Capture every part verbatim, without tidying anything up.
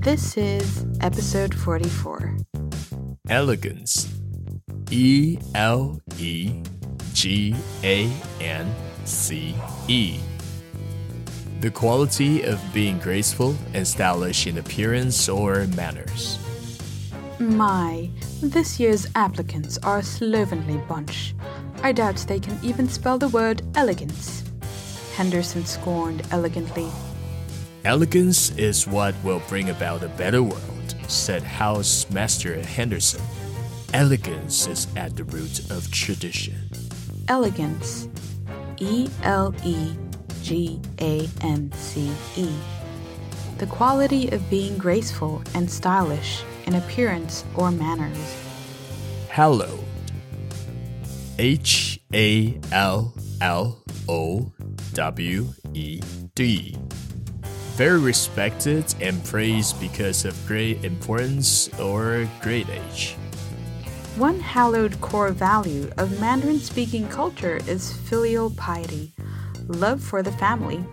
This is episode forty-four. Elegance. E L E G A N C E. The quality of being graceful and stylish in appearance or manners. My, this year's applicants are a slovenly bunch. I doubt they can even spell the word elegance. Henderson scorned elegantly. Elegance is what will bring about a better world, said House Master Henderson. Elegance is at the root of tradition. Elegance. E L E G A N C E. The quality of being graceful and stylish in appearance or manners. Hallowed. H A L L O W E D. Very respected and praised because of great importance or great age. One hallowed core value of Mandarin-speaking culture is filial piety, love for the family.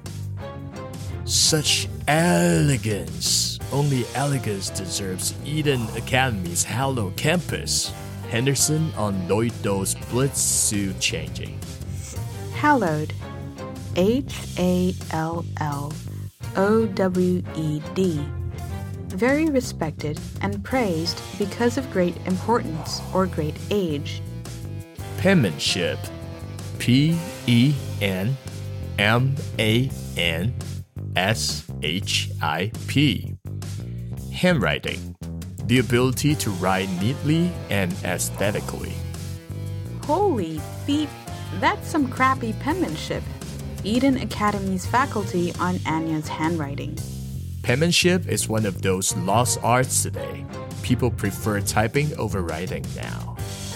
Such elegance. Only elegance deserves Eden Academy's hallowed campus. Henderson on Lloyd Do's Blitz suit changing. Hallowed. H A L L O W E D. Very respected and praised because of great importance or great age. Penmanship. P E N M A N S H I P. Handwriting. The ability to write neatly and aesthetically. Holy beep, that's some crappy penmanship. Eden Academy's faculty on Anya's handwriting. Penmanship is one of those lost arts today. People prefer typing over writing now.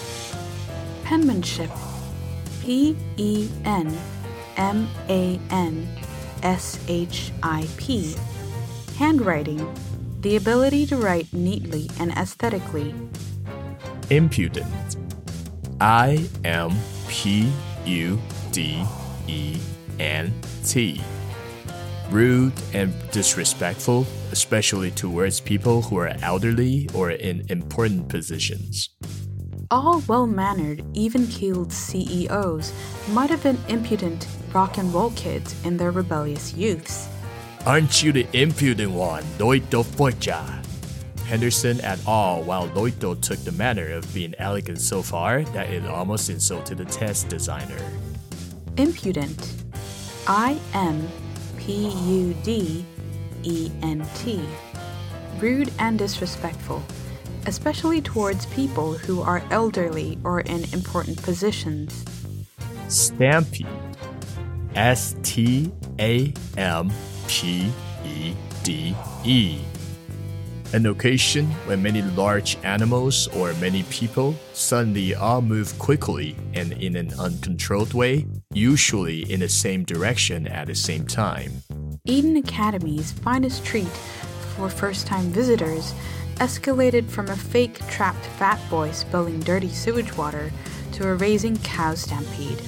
Penmanship. P E N M A N S H I P. Handwriting. The ability to write neatly and aesthetically. Impudent. I M P U D E N T. Rude and disrespectful, especially towards people who are elderly or in important positions. All well-mannered, even-keeled C E Os might have been impudent rock and roll kids in their rebellious youths. Aren't you the impudent one, Lloyd Do Foja? Henderson et al. While Lloyd Do took the manner of being elegant so far that it almost insulted the test designer. Impudent. I M P U D E N T. Rude and disrespectful, especially towards people who are elderly or in important positions. Stampede. S T A M P E D E. An occasion when many large animals or many people suddenly all move quickly and in an uncontrolled way, usually in the same direction at the same time. Eden Academy's finest treat for first-time visitors escalated from a fake trapped fat boy spilling dirty sewage water to a raising cow stampede.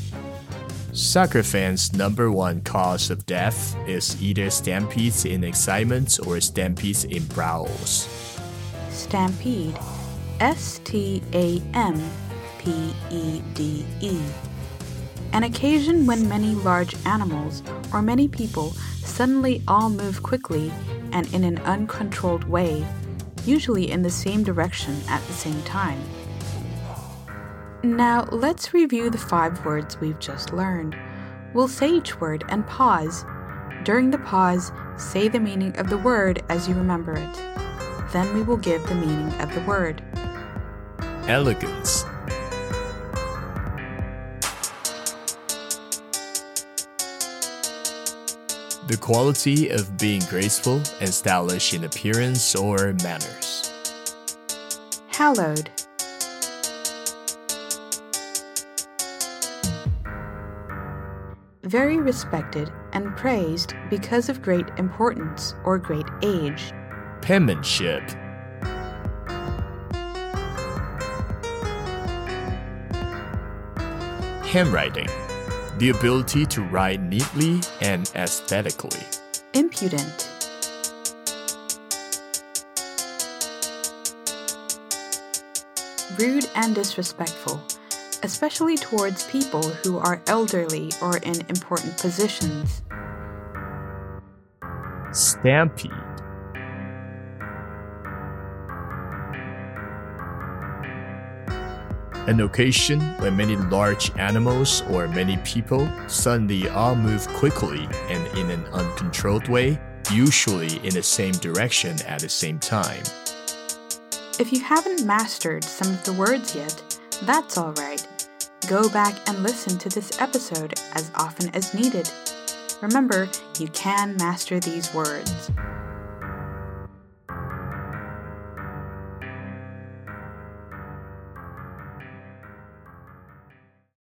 Soccer fans' number one cause of death is either stampedes in excitement or stampedes in brawls. Stampede. S T A M P E D E. An occasion when many large animals or many people suddenly all move quickly and in an uncontrolled way, usually in the same direction at the same time. Now, let's review the five words we've just learned. We'll say each word and pause. During the pause, say the meaning of the word as you remember it. Then we will give the meaning of the word. Elegance. The quality of being graceful and stylish in appearance or manners. Hallowed. Very respected and praised because of great importance or great age. Penmanship. Handwriting. The ability to write neatly and aesthetically. Impudent. rude and disrespectful, especially towards people who are elderly or in important positions. Stampede. An occasion when many large animals or many people suddenly all move quickly and in an uncontrolled way, usually in the same direction at the same time. If you haven't mastered some of the words yet, that's all right. Go back and listen to this episode as often as needed. Remember, you can master these words.